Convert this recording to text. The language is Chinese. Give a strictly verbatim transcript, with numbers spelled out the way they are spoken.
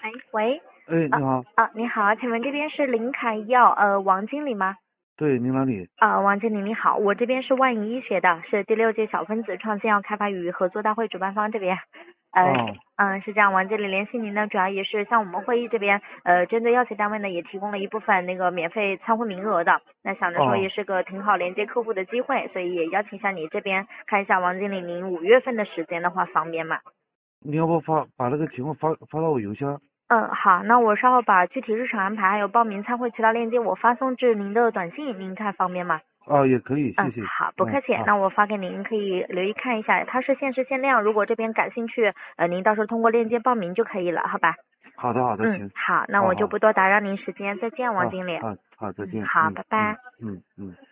哎，喂， 哎，你好。 啊，你好，请问这边是林凯药呃王经理吗？ 对，您哪里？ 啊，王经理你好，我这边是万营医学的，是第六届小分子创新药开发与合作大会主办方这边。呃， 哦嗯，是这样，王经理联系您呢，主要也是像我们会议这边，呃，针对药企单位呢，也提供了一部分那个免费参会名额的，那想着说也哦， 是个挺好连接客户的机会，所以也邀请一下你这边看一下王经理，您五月份的时间的话方便吗？ 你要不发把那个情况发发到我邮箱？ 嗯，好，那我稍后把具体日程安排还有报名参会渠道链接我发送至您的短信，您看方便吗？ 啊，也可以，谢嗯， 谢。 好，不嗯， 客气。 好， 那我发给您，可以留意看一下，它是限时限量，如果这边感兴趣，呃，您到时候通过链接报名就可以了，好吧？ 好的，好的， 嗯， 行。 好，那我就好好不多打扰您时间，再见，王好经理。 好好，再嗯， 见。 好， 嗯嗯拜拜。 嗯嗯。